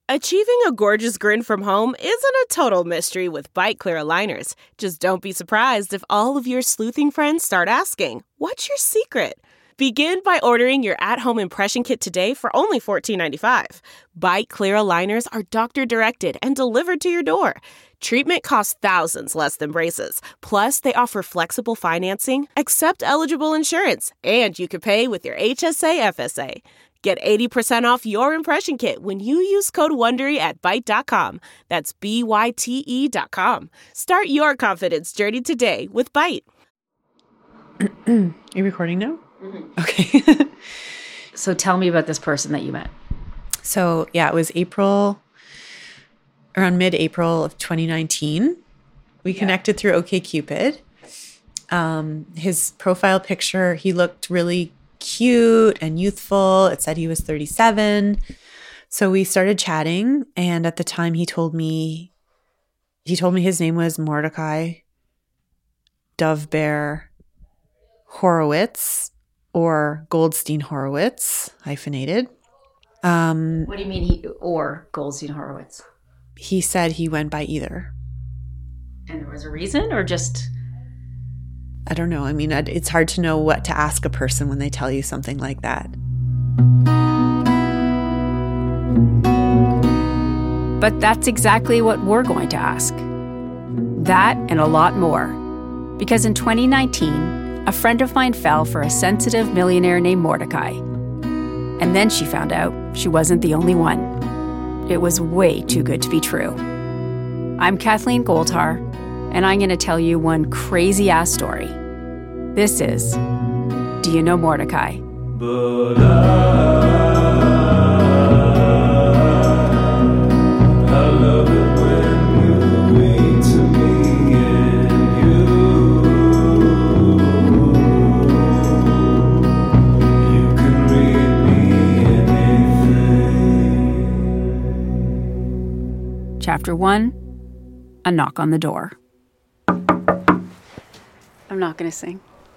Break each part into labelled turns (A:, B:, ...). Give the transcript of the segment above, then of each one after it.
A: Achieving a gorgeous grin from home isn't a total mystery with Byte Clear aligners. Just don't be surprised if all of your sleuthing friends start asking, "What's your secret?" Begin by ordering your at-home impression kit today for only $14.95. Byte Clear aligners are doctor-directed and delivered to your door. Treatment costs thousands less than braces. Plus, they offer flexible financing, accept eligible insurance, and you can pay with your HSA FSA. Get 80% off your impression kit when you use code WONDERY at Byte.com. That's BYTE.com. Start your confidence journey today with Byte.
B: Are you recording now?
C: Mm-hmm.
B: Okay.
C: So tell me about this person that you met.
B: So, yeah, it was around mid-April of 2019. We connected through OkCupid. His profile picture, he looked really cute and youthful. It said he was 37. So we started chatting, and at the time he told me his name was Mordecai Dovebear Horowitz, or Goldstein Horowitz, hyphenated.
C: What do you mean or Goldstein Horowitz?
B: He said he went by either.
C: And there was a reason, or just...
B: I don't know. I mean, it's hard to know what to ask a person when they tell you something like that.
D: But that's exactly what we're going to ask. That and a lot more. Because in 2019, a friend of mine fell for a sensitive millionaire named Mordecai. And then she found out she wasn't the only one. It was way too good to be true. I'm Kathleen Goldhar, and I'm going to tell you one crazy-ass story. This is Do You Know Mordecai?
E: But I love it when you wait to me and you can read me anything.
D: Chapter 1, A Knock on the Door. I'm not going to sing.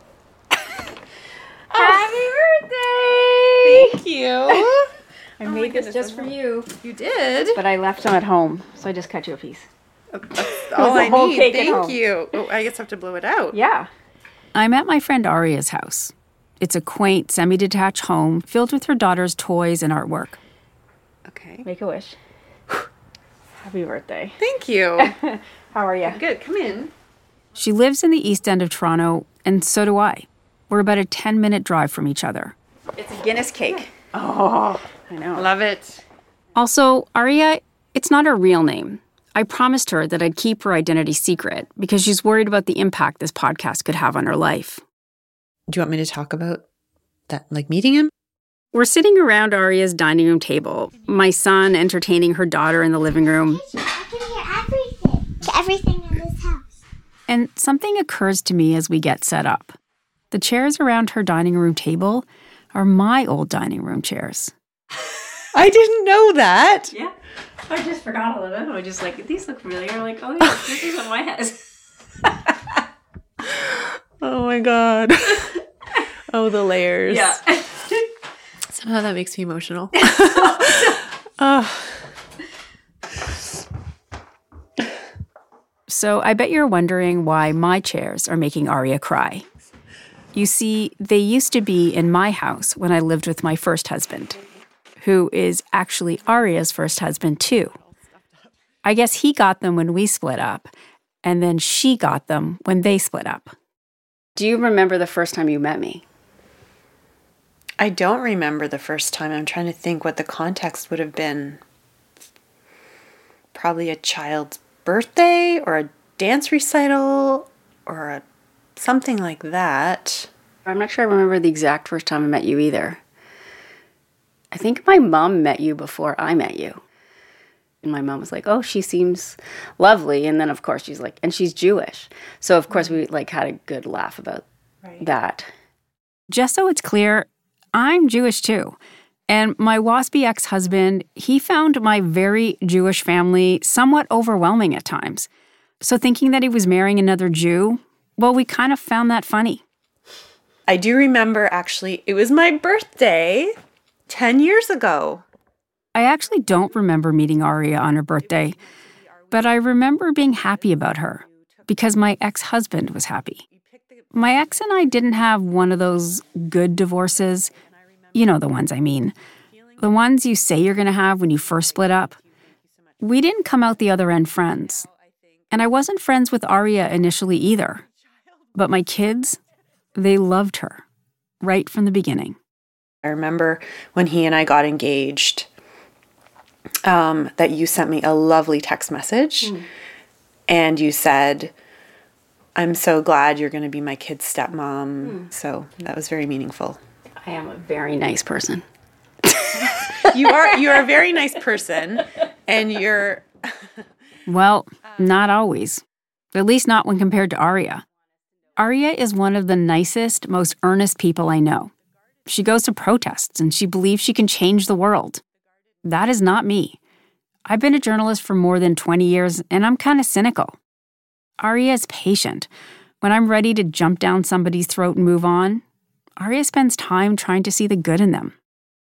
D: Happy birthday!
B: Thank you.
D: I made this just for you.
B: You did?
D: But I left them at home, so I just cut you a piece.
B: That's all I
D: whole
B: need.
D: cake at
B: Thank
D: home.
B: you. Oh, I guess I have to blow it out.
D: Yeah. I'm at my friend Aria's house. It's a quaint, semi-detached home filled with her daughter's toys and artwork.
B: Okay.
D: Make a wish. Happy birthday.
B: Thank you.
D: How are you?
B: Good. Come in.
D: She lives in the East End of Toronto, and so do I. We're about a 10-minute drive from each other.
B: It's a Guinness cake.
D: Oh, I know.
B: Love it.
D: Also, Aria, it's not her real name. I promised her that I'd keep her identity secret because she's worried about the impact this podcast could have on her life.
B: Do you want me to talk about that, like meeting him?
D: We're sitting around Aria's dining room table, my son entertaining her daughter in the living room.
F: I can hear everything in this house.
D: And something occurs to me as we get set up. The chairs around her dining room table are my old dining room chairs.
B: I didn't know that.
C: Yeah. I just forgot all of them. I was just like, these look familiar. Like, oh yeah, this is what my house.
B: Oh my God. Oh, the layers.
C: Yeah.
B: Somehow that makes me emotional.
D: So I bet you're wondering why my chairs are making Aria cry. You see, they used to be in my house when I lived with my first husband, who is actually Aria's first husband too. I guess he got them when we split up, and then she got them when they split up. Do you remember the first time you met me?
B: I don't remember the first time. I'm trying to think what the context would have been. Probably a child's birthday or a dance recital or something like that.
D: I'm not sure I remember the exact first time I met you either. I think my mom met you before I met you. And my mom was like, oh, she seems lovely. And then, of course, she's like, and she's Jewish. So, of course, we had a good laugh about that. Just so it's clear, I'm Jewish too. And my waspy ex-husband, he found my very Jewish family somewhat overwhelming at times. So thinking that he was marrying another Jew, well, we kind of found that funny.
B: I do remember, actually, it was my birthday 10 years ago.
C: I actually don't remember meeting Aria on her birthday, but I remember being happy about her because my ex-husband was happy. My ex and I didn't have one of those good divorces. You know the ones I mean. The ones you say you're going to have when you first split up. We didn't come out the other end friends. And I wasn't friends with Aria initially either. But my kids, they loved her right from the beginning.
B: I remember when he and I got engaged, that you sent me a lovely text message. And you said, I'm so glad you're going to be my kid's stepmom. So that was very meaningful.
D: I am a very nice person.
B: You are a very nice person, and you're...
C: Well, not always. At least not when compared to Aria. Aria is one of the nicest, most earnest people I know. She goes to protests, and she believes she can change the world. That is not me. I've been a journalist for more than 20 years, and I'm kind of cynical. Aria is patient. When I'm ready to jump down somebody's throat and move on, Aria spends time trying to see the good in them.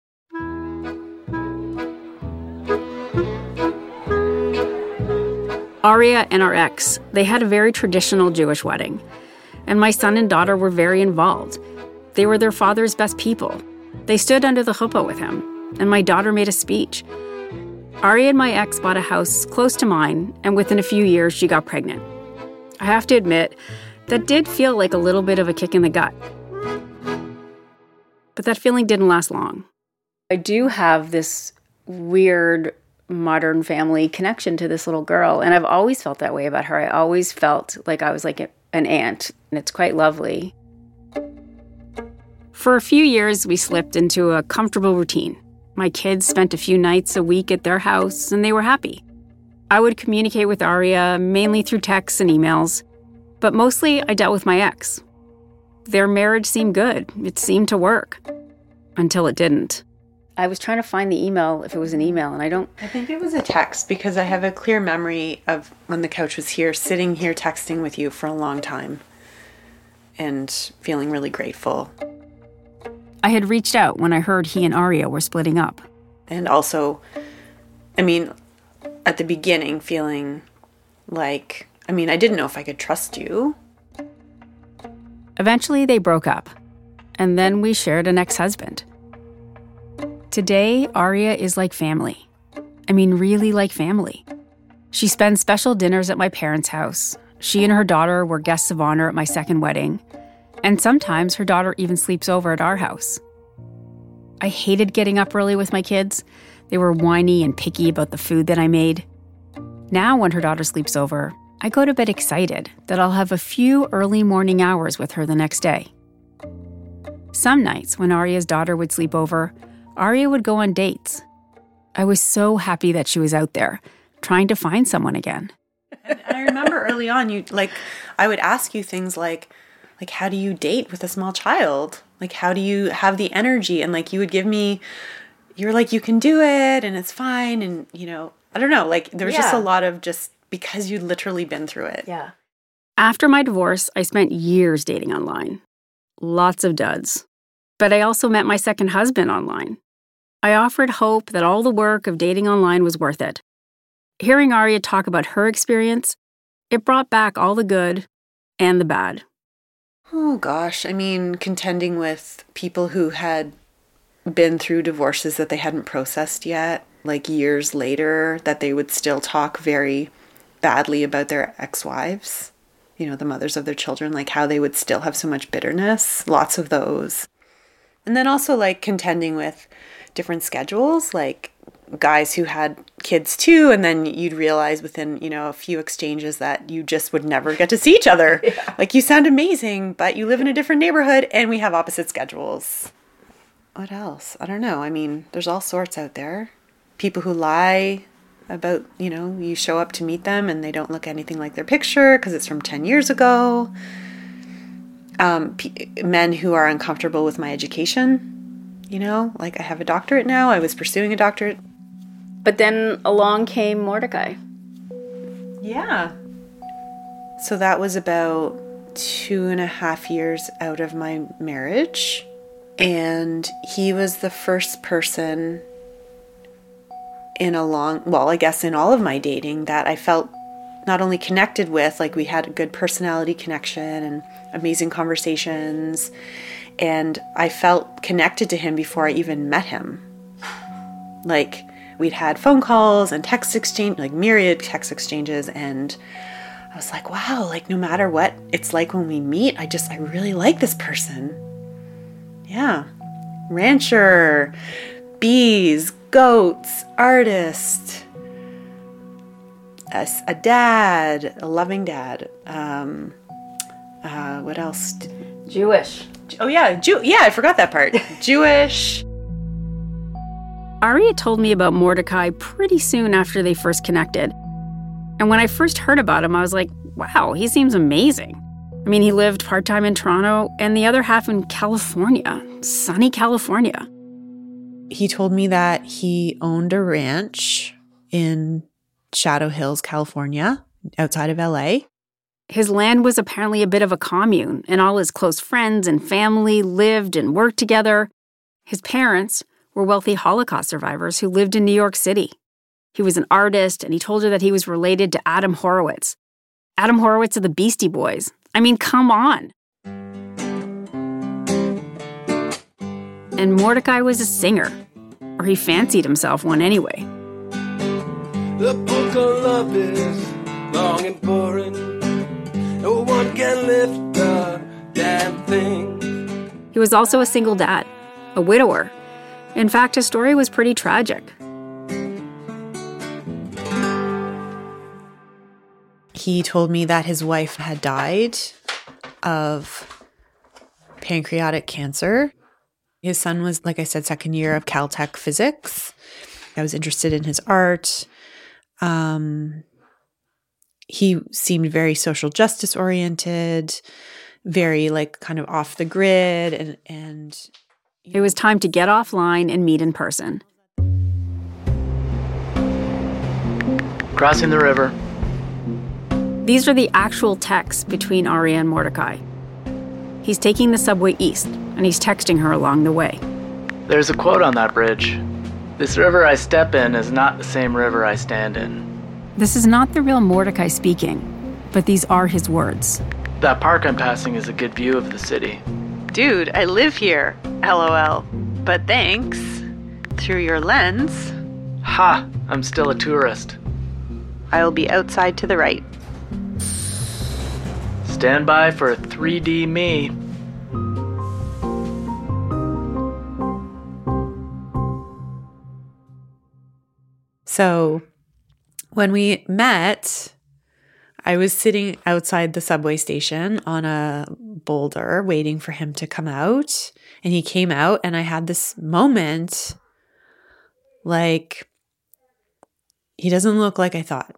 C: Aria and our ex, they had a very traditional Jewish wedding. And my son and daughter were very involved. They were their father's best people. They stood under the chuppah with him, and my daughter made a speech. Aria and my ex bought a house close to mine, and within a few years, she got pregnant. I have to admit, that did feel like a little bit of a kick in the gut. But that feeling didn't last long.
D: I do have this weird modern family connection to this little girl, and I've always felt that way about her. I always felt like I was like an aunt, and it's quite lovely.
C: For a few years, we slipped into a comfortable routine. My kids spent a few nights a week at their house, and they were happy. I would communicate with Aria mainly through texts and emails, but mostly I dealt with my ex. Their marriage seemed good. It seemed to work. Until it didn't.
D: I was trying to find the email, if it was an email, and I
B: think it was a text, because I have a clear memory of when the couch was here, sitting here texting with you for a long time and feeling really grateful.
C: I had reached out when I heard he and Aria were splitting up.
B: And also, I mean, at the beginning, feeling like, I didn't know if I could trust you.
C: Eventually, they broke up. And then we shared an ex-husband. Today, Aria is like family. Really like family. She spends special dinners at my parents' house. She and her daughter were guests of honor at my second wedding. And sometimes her daughter even sleeps over at our house. I hated getting up early with my kids. They were whiny and picky about the food that I made. Now, when her daughter sleeps over, I go to bed excited that I'll have a few early morning hours with her the next day. Some nights, when Aria's daughter would sleep over, Aria would go on dates. I was so happy that she was out there, trying to find someone again.
B: And I remember early on, I would ask you things like, how do you date with a small child? How do you have the energy? And you would give me, you're like, you can do it and it's fine. And, I don't know, there was just a lot of because you'd literally been through it.
D: Yeah.
C: After my divorce, I spent years dating online. Lots of duds. But I also met my second husband online. I offered hope that all the work of dating online was worth it. Hearing Aria talk about her experience, it brought back all the good and the bad.
B: Oh gosh, contending with people who had been through divorces that they hadn't processed yet, years later, that they would still talk very badly about their ex-wives, the mothers of their children, how they would still have so much bitterness, lots of those. And then also contending with different schedules, guys who had kids too, and then you'd realize within, a few exchanges that you just would never get to see each other. Yeah. You sound amazing, but you live in a different neighborhood and we have opposite schedules. What else? I don't know. There's all sorts out there. People who lie about, you show up to meet them and they don't look anything like their picture because it's from 10 years ago. Men who are uncomfortable with my education. I have a doctorate now. I was pursuing a doctorate.
D: But then along came Mordecai.
B: Yeah. So that was about 2.5 years out of my marriage. And he was the first person in I guess in all of my dating, that I felt not only connected with, like we had a good personality connection and amazing conversations, and I felt connected to him before I even met him. Like we'd had phone calls and text exchange, like myriad text exchanges, and I was like, wow, like no matter what it's like when we meet, I really like this person. Yeah. Rancher, bees, goats, artist, a dad, a loving dad. What else?
D: Jewish.
B: Oh yeah, I forgot that part. Jewish.
C: Aria told me about Mordecai pretty soon after they first connected. And when I first heard about him, I was like, wow, he seems amazing. I mean, he lived part-time in Toronto and the other half in California, sunny California.
B: He told me that he owned a ranch in Shadow Hills, California, outside of LA.
C: His land was apparently a bit of a commune, and all his close friends and family lived and worked together. His parents were wealthy Holocaust survivors who lived in New York City. He was an artist, and he told her that he was related to Adam Horowitz. Adam Horowitz of the Beastie Boys. I mean, come on. And Mordecai was a singer, or he fancied himself one anyway.
E: The book of love is long and boring. No one can lift the damn thing.
C: He was also a single dad, a widower. In fact, his story was pretty tragic.
B: He told me that his wife had died of pancreatic cancer. His son was, like I said, second year of Caltech physics. I was interested in his art. He seemed very social justice oriented, very like kind of off the grid, and
C: It was time to get offline and meet in person.
G: Crossing the river.
C: These are the actual texts between Aria and Mordecai. He's taking the subway east, and he's texting her along the way.
G: There's a quote on that bridge. This river I step in is not the same river I stand in.
C: This is not the real Mordecai speaking, but these are his words.
G: That park I'm passing is a good view of the city.
B: dude, I live here, LOL. But thanks. Through your lens,
G: Ha! I'm still a tourist.
B: I will be outside to the right.
G: Stand by for 3D me.
B: So when we met, I was sitting outside the subway station on a boulder waiting for him to come out. And he came out and I had this moment like, he doesn't look like I thought.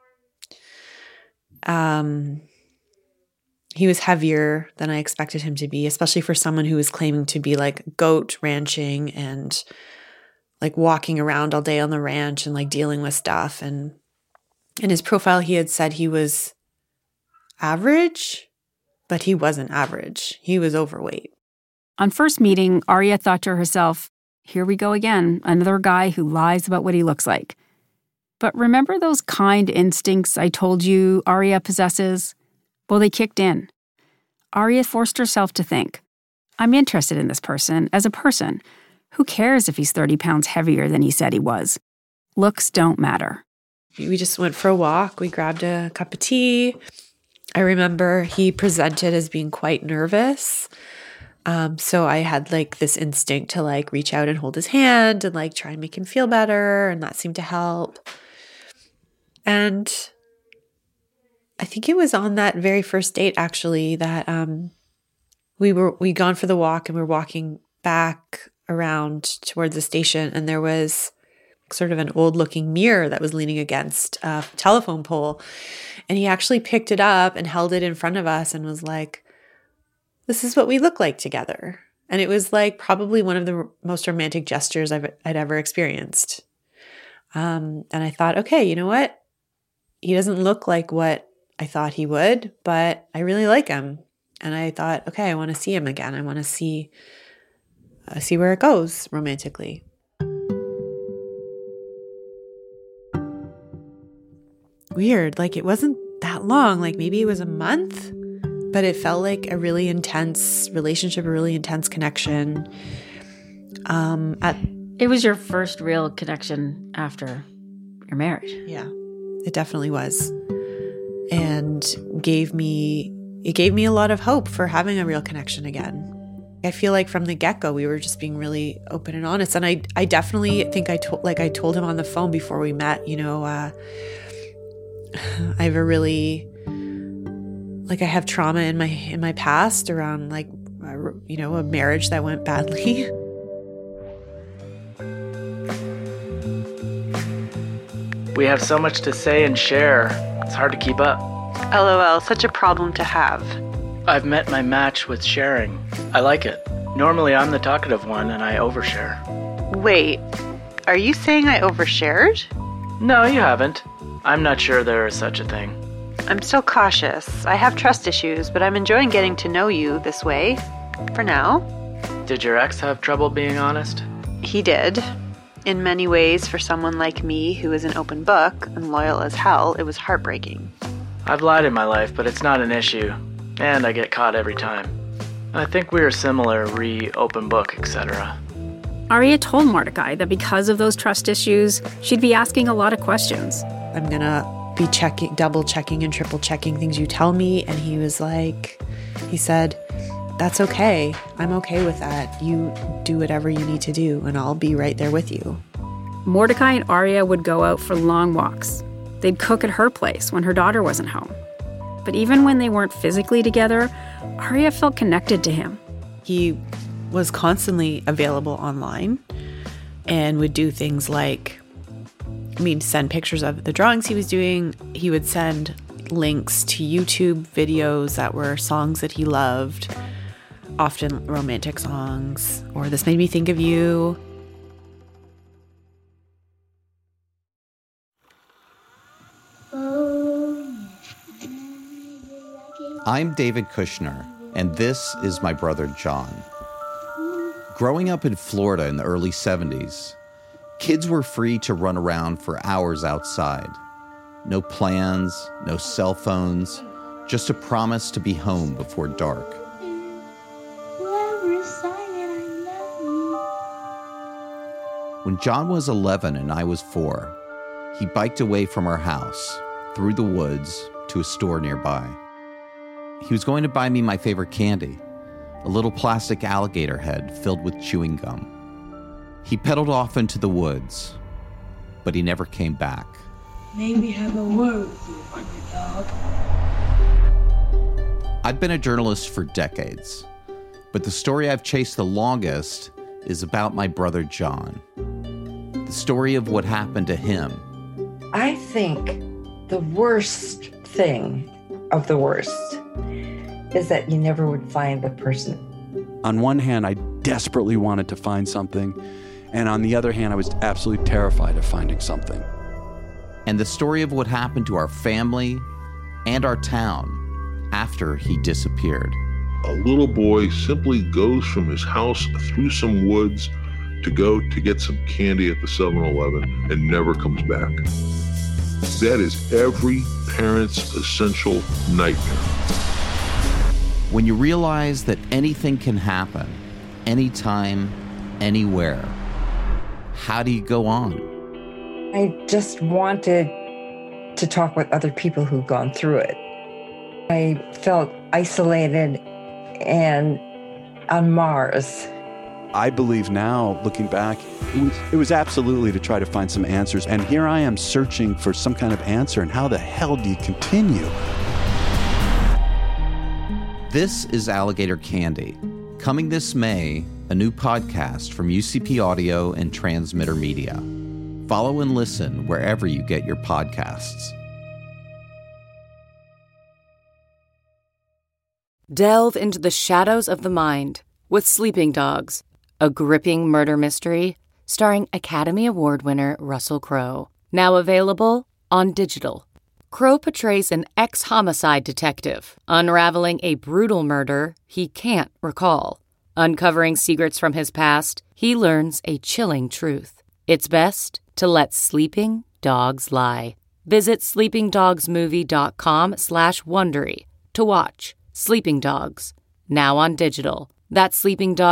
B: He was heavier than I expected him to be, especially for someone who was claiming to be like goat ranching and like walking around all day on the ranch and like dealing with stuff. And in his profile, he had said he was average, but he wasn't average. He was overweight.
C: On first meeting, Aria thought to herself, here we go again, another guy who lies about what he looks like. But remember those kind instincts I told you Aria possesses? Well, they kicked in. Aria forced herself to think, I'm interested in this person as a person. Who cares if he's 30 pounds heavier than he said he was? Looks don't matter.
B: We just went for a walk. We grabbed a cup of tea. I remember he presented as being quite nervous. So I had like this instinct to like reach out and hold his hand and like try and make him feel better. And that seemed to help. And I think it was on that very first date actually that we'd gone for the walk and we're walking back around towards the station, and there was sort of an old looking mirror that was leaning against a telephone pole. And he actually picked it up and held it in front of us and was like, this is what we look like together. And it was like probably one of the most romantic gestures I'd ever experienced. And I thought, okay, you know what? He doesn't look like what I thought he would, but I really like him. And I thought, okay, I want to see him again. I want to see where it goes romantically. weird. Like, it wasn't that long. Like, maybe it was a month, but it felt like a really intense relationship, a really intense connection.
C: It was your first real connection after your marriage.
B: Yeah, it definitely was. And it gave me a lot of hope for having a real connection again. I feel like from the get-go, we were just being really open and honest. And I definitely think I told him on the phone before we met, I have a really, I have trauma in my past around a marriage that went badly.
G: We have so much to say and share, it's hard to keep up.
B: LOL, such a problem to have.
G: I've met my match with sharing. I like it. Normally I'm the talkative one and I overshare.
B: Wait, are you saying I overshared?
G: No, you haven't. I'm not sure there is such a thing.
B: I'm still cautious. I have trust issues, but I'm enjoying getting to know you this way. For now.
G: Did your ex have trouble being honest?
B: He did. In many ways, for someone like me who is an open book and loyal as hell, it was heartbreaking.
G: I've lied in my life, but it's not an issue. And I get caught every time. I think we are similar, open book, etc.
C: Aria told Mordecai that because of those trust issues, she'd be asking a lot of questions.
B: I'm gonna be double checking and triple checking things you tell me. And he said, that's okay. I'm okay with that. You do whatever you need to do, and I'll be right there with you.
C: Mordecai and Aria would go out for long walks. They'd cook at her place when her daughter wasn't home. But even when they weren't physically together, Aria felt connected to him.
B: He was constantly available online and would do things like, send pictures of the drawings he was doing. He would send links to YouTube videos that were songs that he loved, often romantic songs, or This Made Me Think of You.
H: I'm David Kushner, and this is my brother John. Growing up in Florida in the early 70s, kids were free to run around for hours outside. No plans, no cell phones, just a promise to be home before dark. When John was 11 and I was 4, he biked away from our house, through the woods, to a store nearby. He was going to buy me my favorite candy, a little plastic alligator head filled with chewing gum. He pedaled off into the woods, but he never came back.
I: Maybe have a word with you, underdog.
H: I've been a journalist for decades, but the story I've chased the longest is about my brother John. The story of what happened to him.
I: I think the worst thing of the worst is that you never would find the person.
J: On one hand, I desperately wanted to find something, and on the other hand, I was absolutely terrified of finding something.
H: And the story of what happened to our family and our town after he disappeared.
K: A little boy simply goes from his house through some woods to go to get some candy at the 7-Eleven and never comes back. That is every parent's essential nightmare.
H: When you realize that anything can happen, anytime, anywhere, how do you go on?
I: I just wanted to talk with other people who've gone through it. I felt isolated and on Mars.
J: I believe now, looking back, it was absolutely to try to find some answers. And here I am searching for some kind of answer. And how the hell do you continue?
H: This is Alligator Candy. Coming this May, a new podcast from UCP Audio and Transmitter Media. Follow and listen wherever you get your podcasts.
L: Delve into the shadows of the mind with Sleeping Dogs, a gripping murder mystery starring Academy Award winner Russell Crowe. Now available on digital. Crowe portrays an ex-homicide detective unraveling a brutal murder he can't recall. Uncovering secrets from his past, he learns a chilling truth. It's best to let sleeping dogs lie. Visit sleepingdogsmovie.com/Wondery to watch Sleeping Dogs, now on digital. That's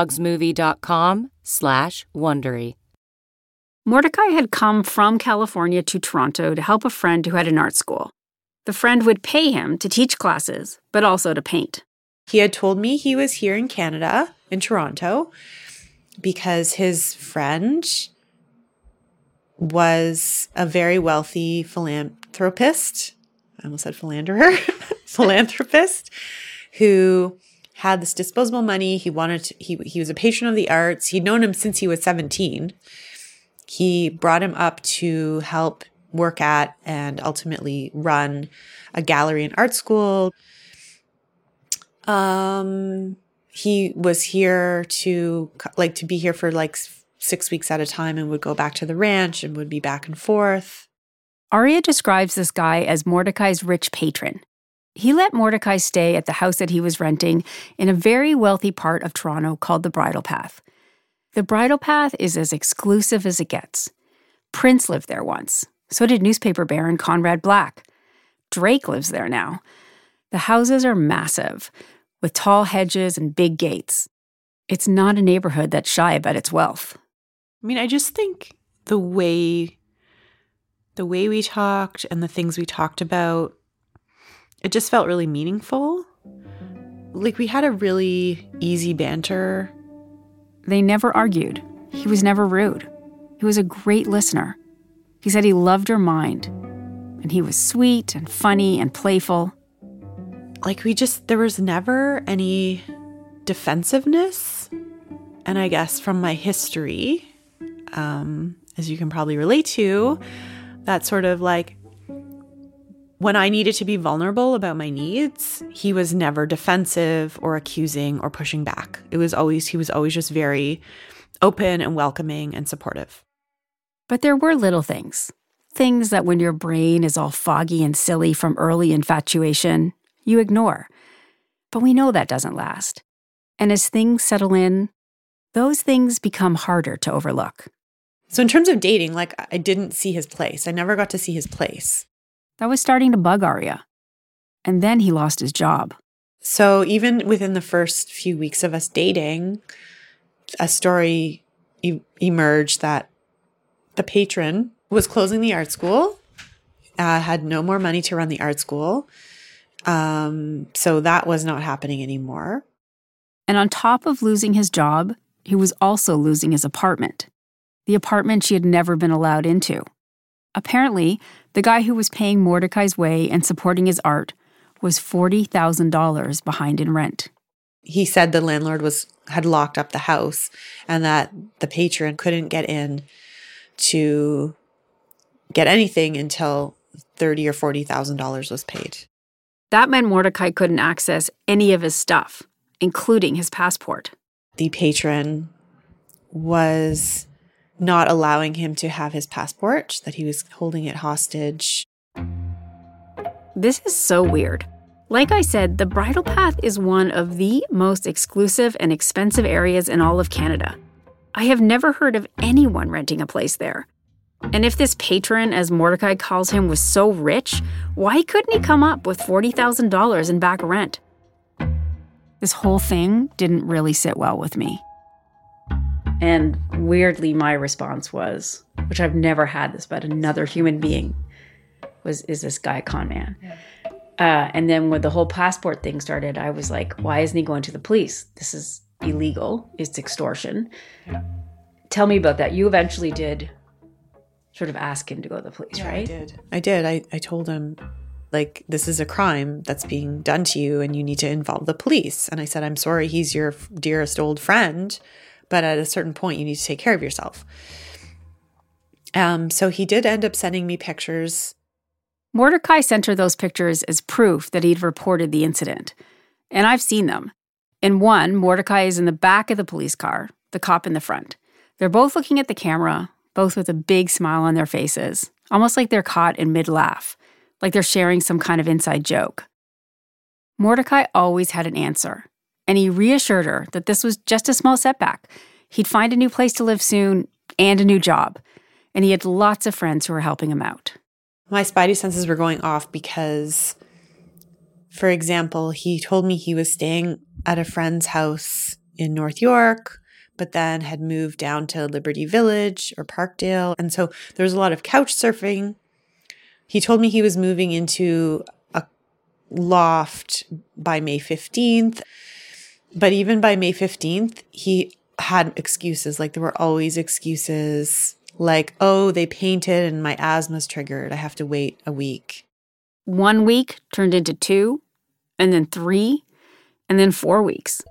L: sleepingdogsmovie.com/Wondery.
C: Mordecai had come from California to Toronto to help a friend who had an art school. The friend would pay him to teach classes, but also to paint.
B: He had told me he was here in Canada, in Toronto, because his friend was a very wealthy philanthropist. I almost said philanderer. Philanthropist who had this disposable money. He was a patron of the arts. He'd known him since he was 17. He brought him up to help work at and ultimately run a gallery and art school. He was here to be here for 6 weeks at a time and would go back to the ranch and would be back and forth.
C: Aria describes this guy as Mordecai's rich patron. He let Mordecai stay at the house that he was renting in a very wealthy part of Toronto called the Bridle Path. The Bridle Path is as exclusive as it gets. Prince lived there once. So did newspaper baron Conrad Black. Drake lives there now. The houses are massive, with tall hedges and big gates. It's not a neighborhood that's shy about its wealth.
B: I mean, I just think the way we talked and the things we talked about, it just felt really meaningful. We had a really easy banter.
C: They never argued. He was never rude. He was a great listener. He said he loved her mind. And he was sweet and funny and playful.
B: There was never any defensiveness. And I guess from my history, as you can probably relate to, that sort of when I needed to be vulnerable about my needs, he was never defensive or accusing or pushing back. He was always just very open and welcoming and supportive.
C: But there were little things. Things that when your brain is all foggy and silly from early infatuation, you ignore. But we know that doesn't last. And as things settle in, those things become harder to overlook.
B: So in terms of dating, I didn't see his place. I never got to see his place.
C: That was starting to bug Aria. And then he lost his job.
B: So even within the first few weeks of us dating, a story emerged that the patron was closing the art school, had no more money to run the art school. So that was not happening anymore.
C: And on top of losing his job, he was also losing his apartment. The apartment she had never been allowed into. Apparently, the guy who was paying Mordecai's way and supporting his art was $40,000 behind in rent.
B: He said the landlord had locked up the house and that the patron couldn't get in to get anything until $30,000 or $40,000 was paid.
C: That meant Mordecai couldn't access any of his stuff, including his passport.
B: The patron was not allowing him to have his passport, that he was holding it hostage.
C: This is so weird. Like I said, the Bridle Path is one of the most exclusive and expensive areas in all of Canada. I have never heard of anyone renting a place there. And if this patron, as Mordecai calls him, was so rich, why couldn't he come up with $40,000 in back rent? This whole thing didn't really sit well with me. And weirdly, my response was, which I've never had this about another human being, is this guy a con man? Yeah. And then when the whole passport thing started, I was like, why isn't he going to the police? This is illegal. It's extortion. Yeah. Tell me about that. You eventually did sort of ask him to go to the police, right?
B: I did. I told him, this is a crime that's being done to you and you need to involve the police. And I said, I'm sorry, he's your dearest old friend, but at a certain point you need to take care of yourself. So he did end up sending me pictures.
C: Mordecai sent her those pictures as proof that he'd reported the incident. And I've seen them. In one, Mordecai is in the back of the police car, the cop in the front. They're both looking at the camera, both with a big smile on their faces, almost like they're caught in mid-laugh, like they're sharing some kind of inside joke. Mordecai always had an answer, and he reassured her that this was just a small setback. He'd find a new place to live soon and a new job, and he had lots of friends who were helping him out.
B: My spidey senses were going off because, for example, he told me he was staying at a friend's house in North York, but then had moved down to Liberty Village or Parkdale. And so there was a lot of couch surfing. He told me he was moving into a loft by May 15th. But even by May 15th, he had excuses. Like, there were always excuses. Like, oh, they painted and my asthma's triggered. I have to wait a week.
C: 1 week turned into 2, and then 3, and then 4 weeks.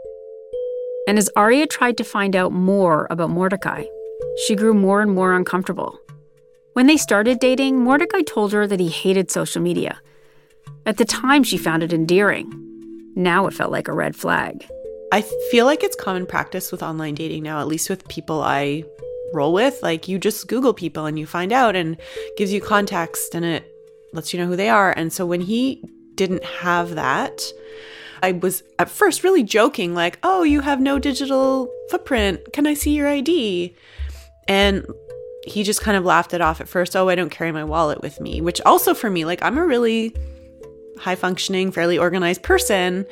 C: And as Aria tried to find out more about Mordecai, she grew more and more uncomfortable. When they started dating, Mordecai told her that he hated social media. At the time, she found it endearing. Now it felt like a red flag.
B: I feel like it's common practice with online dating now, at least with people I roll with. Like, you just Google people and you find out, and gives you context, and it lets you know who they are. And so when he didn't have that, I was at first really joking, like, oh, you have no digital footprint. Can I see your ID? And he just kind of laughed it off at first. Oh, I don't carry my wallet with me, which also for me, like, I'm a really high functioning, fairly organized person.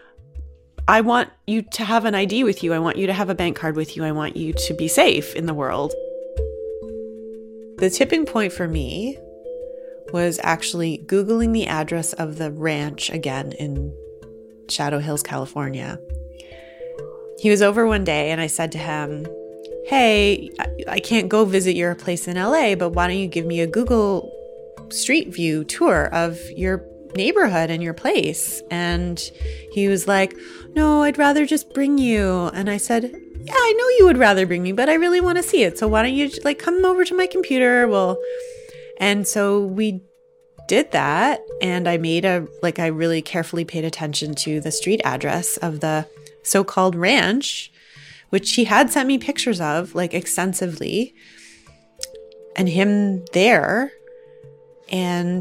B: I want you to have an ID with you. I want you to have a bank card with you. I want you to be safe in the world. The tipping point for me was actually Googling the address of the ranch again in Shadow Hills, California. He was over one day and I said to him, hey, I can't go visit your place in LA, but why don't you give me a Google Street View tour of your neighborhood and your place? And he was like, no, I'd rather just bring you. And I said, yeah, I know you would rather bring me, but I really want to see it. So why don't you come over to my computer? And so we did that. And I made I really carefully paid attention to the street address of the so-called ranch, which he had sent me pictures of, like, extensively, and him there. And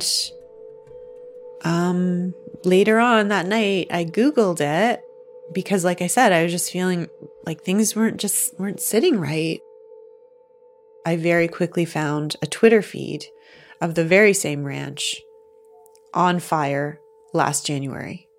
B: later on that night, I Googled it because, like I said, I was just feeling like things weren't sitting right. I very quickly found a Twitter feed of the very same ranch on fire last January.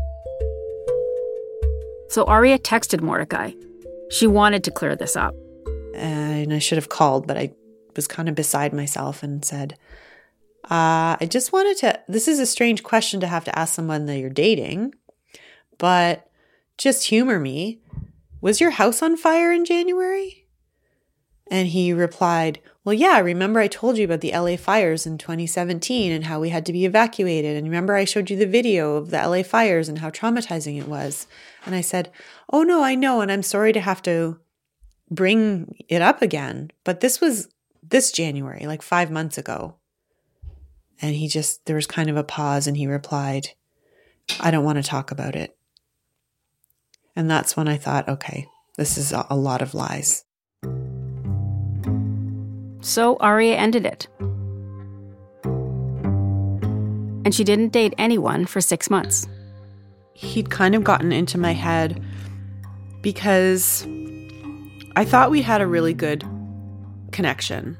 C: So Aria texted Mordecai. She wanted to clear this up.
B: And I should have called, but I was kind of beside myself and said, I just wanted to, this is a strange question to have to ask someone that you're dating, but just humor me. Was your house on fire in January? And he replied, well, yeah, remember I told you about the LA fires in 2017 and how we had to be evacuated. And remember I showed you the video of the LA fires and how traumatizing it was. And I said, oh, no, I know. And I'm sorry to have to bring it up again. But this was this January, like 5 months ago. And there was kind of a pause and he replied, I don't want to talk about it. And that's when I thought, okay, this is a lot of lies.
C: So Aria ended it. And she didn't date anyone for 6 months.
B: He'd kind of gotten into my head because I thought we had a really good connection.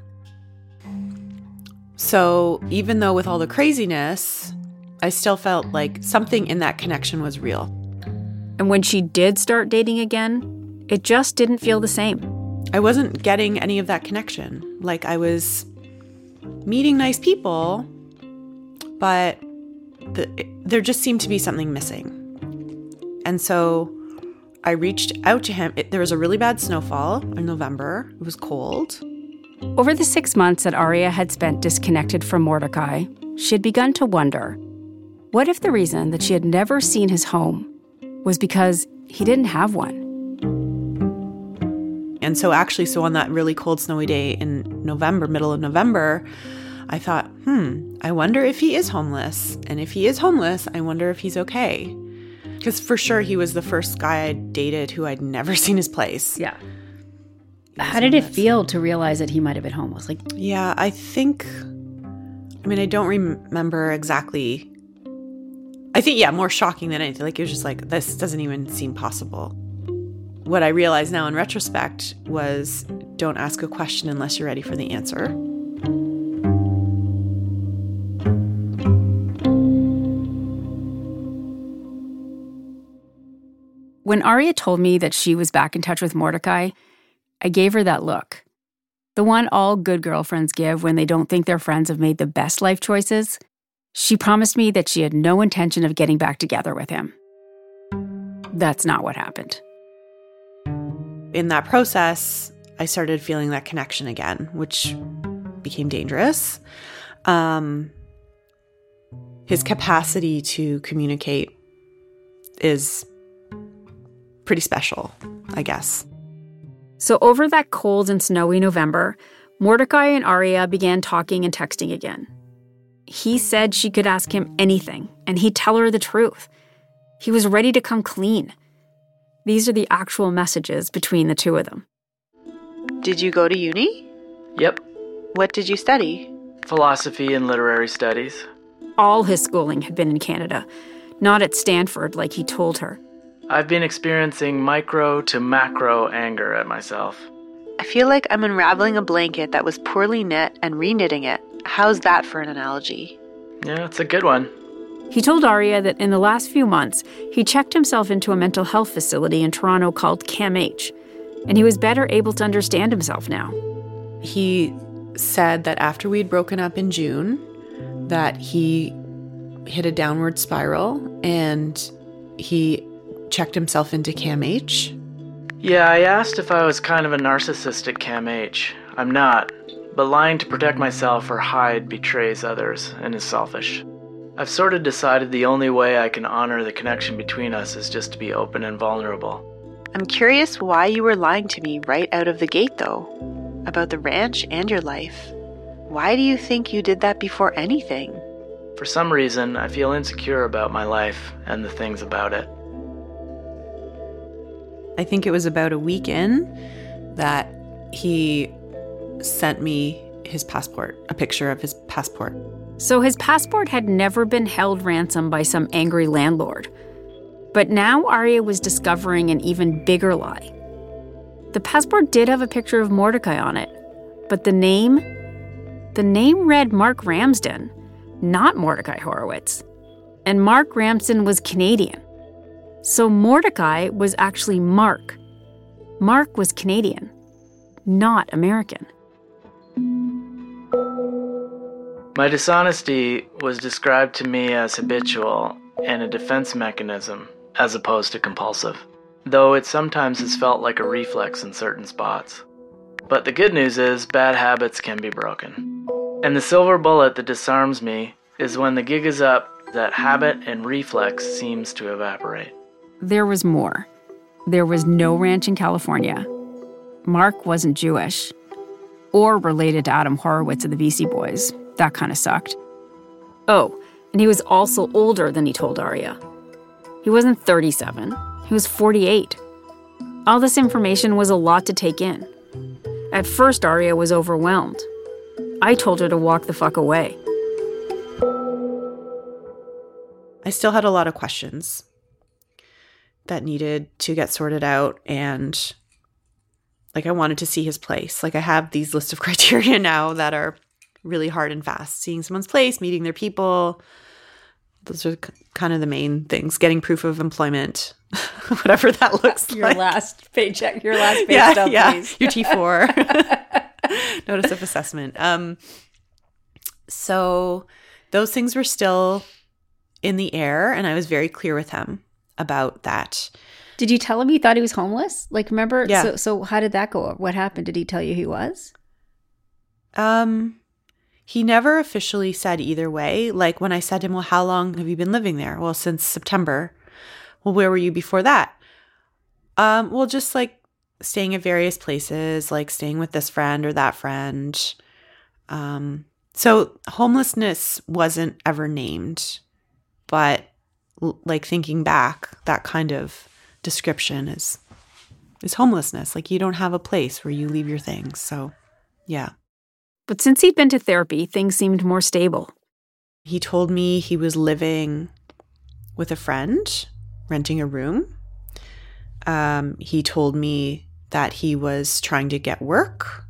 B: So even though with all the craziness, I still felt like something in that connection was real.
C: And when she did start dating again, it just didn't feel the same.
B: I wasn't getting any of that connection. Like, I was meeting nice people, but there just seemed to be something missing. And so I reached out to him. There was a really bad snowfall in November. It was cold.
C: Over the 6 months that Aria had spent disconnected from Mordecai, she had begun to wonder, what if the reason that she had never seen his home was because he didn't have one?
B: And so on that really cold, snowy day in November, middle of November, I thought, I wonder if he is homeless. And if he is homeless, I wonder if he's okay. Because for sure, he was the first guy I dated who I'd never seen his place.
D: Yeah. How did it feel to realize that he might have been homeless?
B: Yeah, I don't remember exactly. I think, more shocking than anything. Like, it was just like, this doesn't even seem possible. What I realize now in retrospect was, don't ask a question unless you're ready for the answer.
C: When Aria told me that she was back in touch with Mordecai, I gave her that look. The one all good girlfriends give when they don't think their friends have made the best life choices. She promised me that she had no intention of getting back together with him. That's not what happened.
B: In that process, I started feeling that connection again, which became dangerous. His capacity to communicate is pretty special, I guess.
C: So over that cold and snowy November, Mordecai and Aria began talking and texting again. He said she could ask him anything, and he'd tell her the truth. He was ready to come clean. These are the actual messages between the two of them.
B: Did you go to uni?
G: Yep.
B: What did you study?
G: Philosophy and literary studies.
C: All his schooling had been in Canada, not at Stanford like he told her.
G: I've been experiencing micro to macro anger at myself.
B: I feel like I'm unraveling a blanket that was poorly knit and reknitting it. How's that for an analogy?
G: Yeah, it's a good one.
C: He told Aria that in the last few months, he checked himself into a mental health facility in Toronto called CAMH, and he was better able to understand himself now.
B: He said that after we'd broken up in June, that he hit a downward spiral and he checked himself into CAMH.
G: Yeah, I asked if I was kind of a narcissistic CAMH. I'm not, but lying to protect myself or hide betrays others and is selfish. I've sort of decided the only way I can honor the connection between us is just to be open and vulnerable.
B: I'm curious why you were lying to me right out of the gate, though, about the ranch and your life. Why do you think you did that before anything?
G: For some reason, I feel insecure about my life and the things about it.
B: I think it was about a week in that he sent me his passport, a picture of his passport.
C: So his passport had never been held ransom by some angry landlord. But now Aria was discovering an even bigger lie. The passport did have a picture of Mordecai on it, but the name read Mark Ramsden, not Mordecai Horowitz. And Mark Ramsden was Canadian. So Mordecai was actually Mark. Mark was Canadian, not American.
G: My dishonesty was described to me as habitual and a defense mechanism, as opposed to compulsive, though it sometimes has felt like a reflex in certain spots. But the good news is bad habits can be broken. And the silver bullet that disarms me is when the gig is up, that habit and reflex seems to evaporate.
C: There was more. There was no ranch in California. Mark wasn't Jewish or related to Adam Horowitz of the BC Boys. That kind of sucked. Oh, and he was also older than he told Aria. He wasn't 37. He was 48. All this information was a lot to take in. At first, Aria was overwhelmed. I told her to walk the fuck away.
B: I still had a lot of questions that needed to get sorted out, and I wanted to see his place. I have these list of criteria now that are really hard and fast. Seeing someone's place, meeting their people. Those are kind of the main things. Getting proof of employment, whatever that looks
C: your
B: like.
C: Last paycheck, your last pay stub, please.
B: Your T4. Notice of assessment. So those things were still in the air, and I was very clear with him about that.
D: Did you tell him you thought he was homeless? Remember?
B: Yeah.
D: So how did that go? What happened? Did he tell you he was?
B: He never officially said either way. When I said to him, well, how long have you been living there? Well, since September. Well, where were you before that? Well, just staying at various places, staying with this friend or that friend. So homelessness wasn't ever named, but thinking back, that kind of description is homelessness. You don't have a place where you leave your things. So, yeah.
C: But since he'd been to therapy, things seemed more stable.
B: He told me he was living with a friend, renting a room. He told me that he was trying to get work.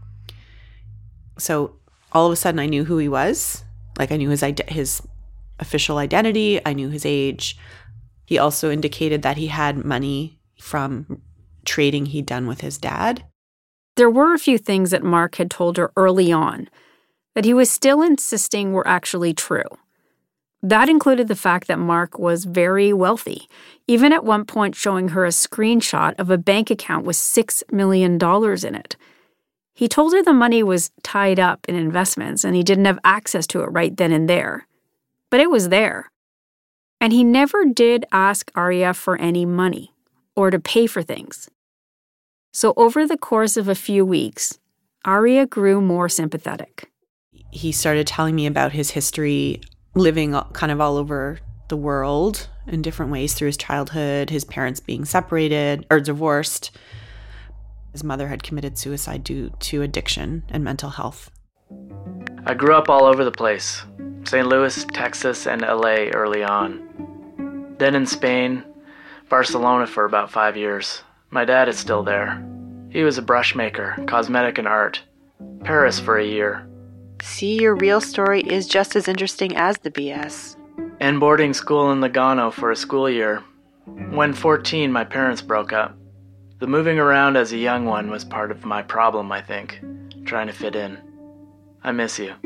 B: So all of a sudden I knew who he was. I knew his official identity. I knew his age. He also indicated that he had money from trading he'd done with his dad.
C: There were a few things that Mark had told her early on that he was still insisting were actually true. That included the fact that Mark was very wealthy, even at one point showing her a screenshot of a bank account with $6 million in it. He told her the money was tied up in investments and he didn't have access to it right then and there. But it was there. And he never did ask Arya for any money or to pay for things. So over the course of a few weeks, Arya grew more sympathetic.
B: He started telling me about his history living kind of all over the world in different ways through his childhood, his parents being separated or divorced. His mother had committed suicide due to addiction and mental health.
G: I grew up all over the place. St. Louis, Texas, and LA early on. Then in Spain, Barcelona for about 5 years. My dad is still there. He was a brush maker, cosmetic and art. Paris for a year.
B: See, your real story is just as interesting as the BS.
G: And boarding school in Lugano for a school year. When 14, my parents broke up. The moving around as a young one was part of my problem, I think. Trying to fit in. I miss you.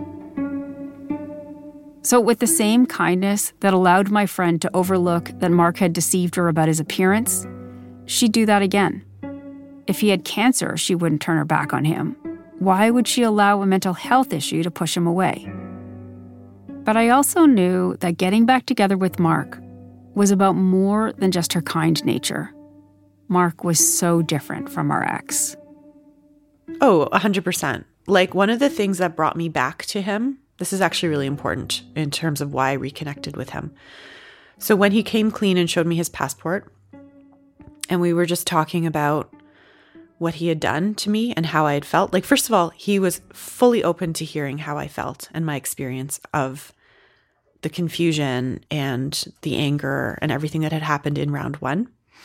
C: So with the same kindness that allowed my friend to overlook that Mark had deceived her about his appearance, she'd do that again. If he had cancer, she wouldn't turn her back on him. Why would she allow a mental health issue to push him away? But I also knew that getting back together with Mark was about more than just her kind nature. Mark was so different from our ex.
B: Oh, 100%. Like, one of the things that brought me back to him, this is actually really important in terms of why I reconnected with him. So when he came clean and showed me his passport, and we were just talking about what he had done to me and how I had felt. Like, first of all, he was fully open to hearing how I felt and my experience of the confusion and the anger and everything that had happened in round one.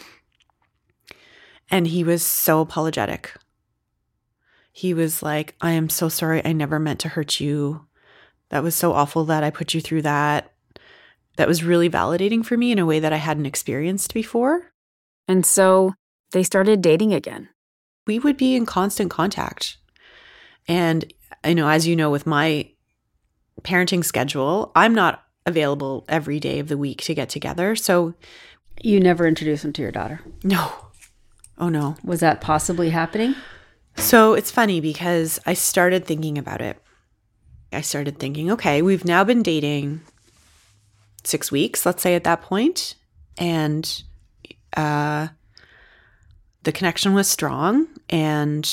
B: And he was so apologetic. He was like, I am so sorry. I never meant to hurt you. That was so awful that I put you through that. That was really validating for me in a way that I hadn't experienced before.
C: And so they started dating again.
B: We would be in constant contact. And, as you know, with my parenting schedule, I'm not available every day of the week to get together. So
D: you never introduced him to your daughter?
B: No. Oh, no.
D: Was that possibly happening?
B: So it's funny because I started thinking about it. I started thinking, okay, we've now been dating 6 weeks, let's say at that point. And the connection was strong. And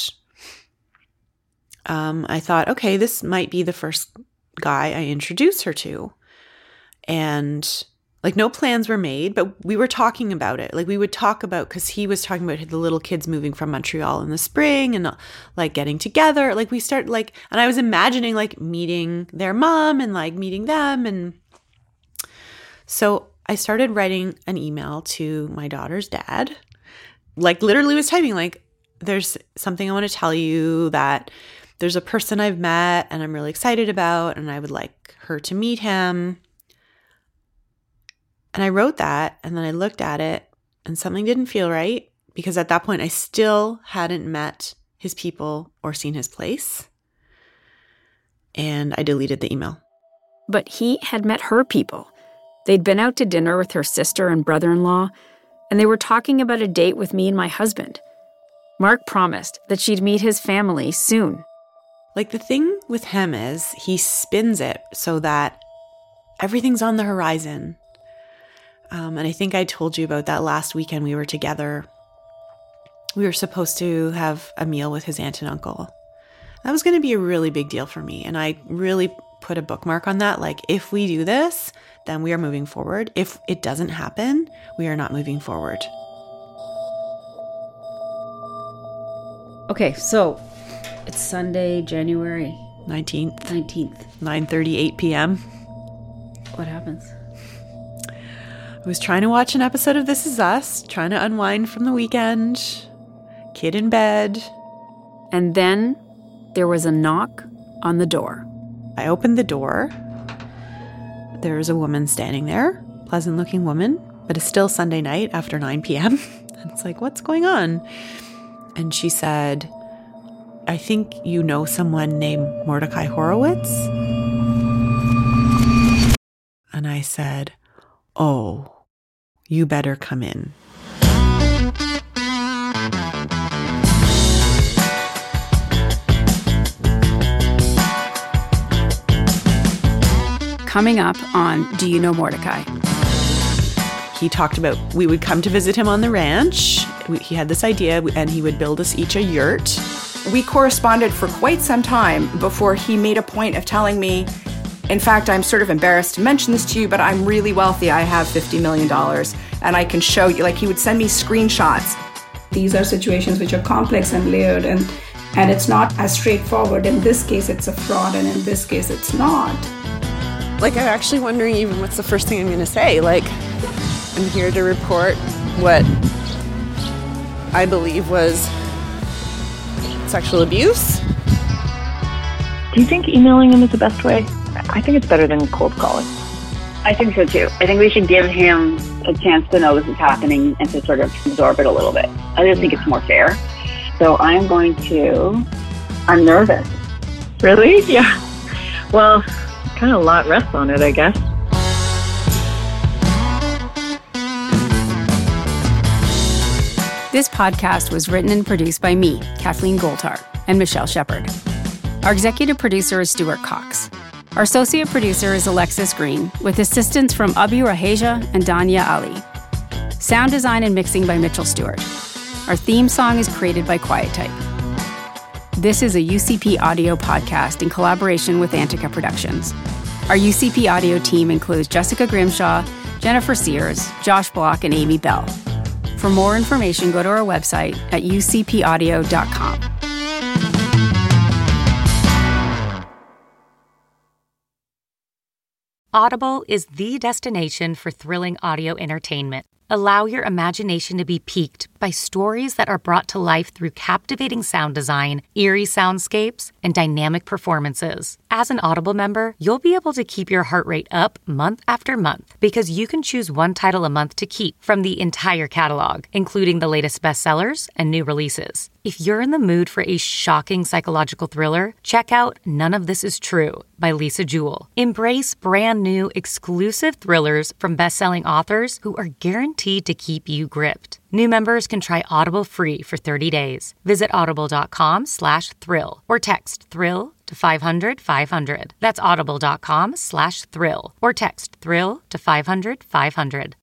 B: I thought, okay, this might be the first guy I introduce her to. And like, no plans were made, but we were talking about it. Like, we would talk about, because he was talking about the little kids moving from Montreal in the spring and like getting together. Like, we start like, and I was imagining like meeting their mom and like meeting them. And so I started writing an email to my daughter's dad. Like, literally was typing like, there's something I want to tell you, that there's a person I've met and I'm really excited about, and I would like her to meet him. And I wrote that, and then I looked at it, and something didn't feel right, because at that point I still hadn't met his people or seen his place. And I deleted the email.
C: But he had met her people. They'd been out to dinner with her sister and brother-in-law, and they were talking about a date with me and my husband. Mark promised that she'd meet his family soon.
B: Like, the thing with him is he spins it so that everything's on the horizon. And I think I told you about that last weekend we were together. We were supposed to have a meal with his aunt and uncle. That was going to be a really big deal for me. And I really put a bookmark on that. Like, if we do this, then we are moving forward. If it doesn't happen, we are not moving forward.
D: Okay, so it's Sunday, January
B: 19th.
D: 9:38
B: p.m.
D: What happens?
B: I was trying to watch an episode of This Is Us, trying to unwind from the weekend, kid in bed.
C: And then there was a knock on the door.
B: I opened the door. There was a woman standing there, pleasant-looking woman, but it's still Sunday night after 9 p.m. And it's like, what's going on? And she said, I think you know someone named Mordecai Horowitz. And I said, oh, you better come in.
C: Coming up on Do You Know Mordecai?
B: He talked about we would come to visit him on the ranch. He had this idea, and he would build us each a yurt.
M: We corresponded for quite some time before he made a point of telling me, in fact, I'm sort of embarrassed to mention this to you, but I'm really wealthy. I have $50 million, and I can show you. Like, he would send me screenshots.
N: These are situations which are complex and layered, and it's not as straightforward. In this case, it's a fraud, and in this case, it's not.
O: Like, I'm actually wondering even what's the first thing I'm going to say. Like, I'm here to report what I believe was sexual abuse.
P: Do you think emailing him is the best way? I think it's better than cold calling.
Q: I think so too. I think we should give him a chance to know this is happening and to sort of absorb it a little bit. I just think it's more fair. So I'm nervous.
P: Really? Yeah. Well, kind of a lot rests on it, I guess.
C: This podcast was written and produced by me, Kathleen Goldhar, and Michelle Shepard. Our executive producer is Stuart Cox. Our associate producer is Alexis Green, with assistance from Abi Raheja and Danya Ali. Sound design and mixing by Mitchell Stewart. Our theme song is created by Quiet Type. This is a UCP Audio podcast in collaboration with Antica Productions. Our UCP Audio team includes Jessica Grimshaw, Jennifer Sears, Josh Block, and Amy Bell. For more information, go to our website at ucpaudio.com.
R: Audible is the destination for thrilling audio entertainment. Allow your imagination to be piqued by stories that are brought to life through captivating sound design, eerie soundscapes, and dynamic performances. As an Audible member, you'll be able to keep your heart rate up month after month because you can choose one title a month to keep from the entire catalog, including the latest bestsellers and new releases. If you're in the mood for a shocking psychological thriller, check out None of This Is True by Lisa Jewell. Embrace brand new exclusive thrillers from best-selling authors who are guaranteed to keep you gripped. New members can try Audible free for 30 days. Visit audible.com/thrill or text thrill to 500-500. That's audible.com/thrill or text thrill to 500-500.